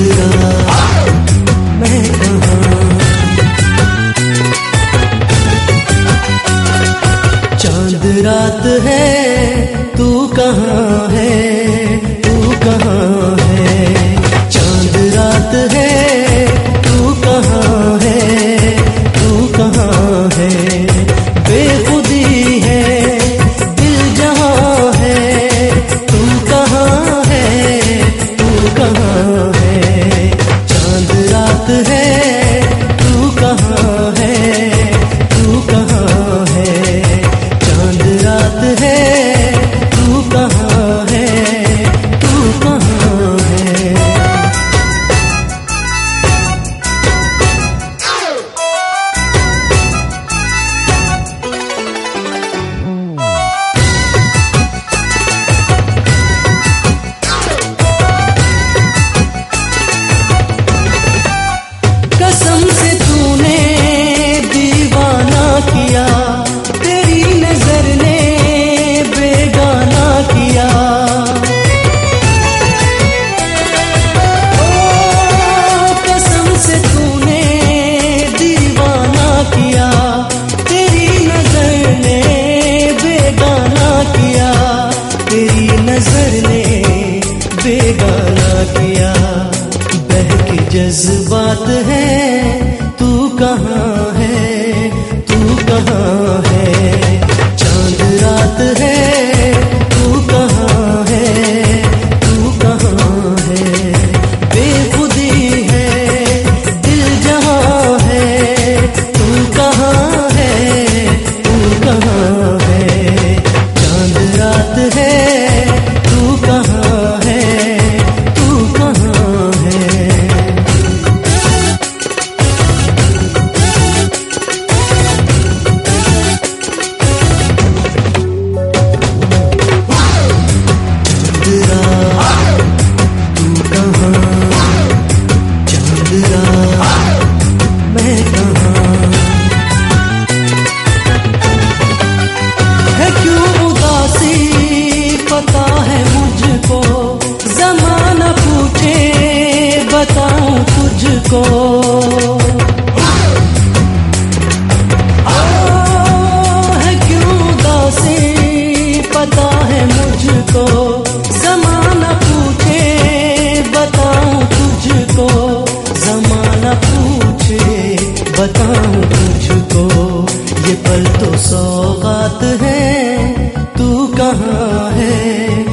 मैं कहाँ, चांद रात है तू कहाँ है, तू कहाँ है, चांद रात है तू कहाँ है, तू कहाँ है, बेखुदी है दिल जहाँ है, तू कहाँ है, तू कहाँ है, चांद रात है तू कहाँ है, तू कहाँ है, चांद रात है तू कहाँ है, तू कहाँ है। कसम से तूने दीवाना किया, तेरी नजर ने बेगाना किया, ओ कसम से तूने दीवाना किया, तेरी नजर ने बेगाना किया, तेरी नजर ने बेगाना किया, बहके जज्बात है तू कहाँ है, तू कहाँ है, चांद रात है तू कहाँ है, तू कहाँ है, बेखुदी है दिल जहाँ है, तू कहाँ है, तू कहाँ है, चांद रात है तू कहाँ है, तू कहाँ है। मैं कहाँ, है क्यों उदासी पता है मुझको, ज़माना पूछे बताऊं तुझको, है क्यों उदासी पता है मुझको, ज़माना पूछे बताऊं तुझको, ज़माना पूछे बताऊं तुझको, ये पल तो सौगात है तू कहाँ है,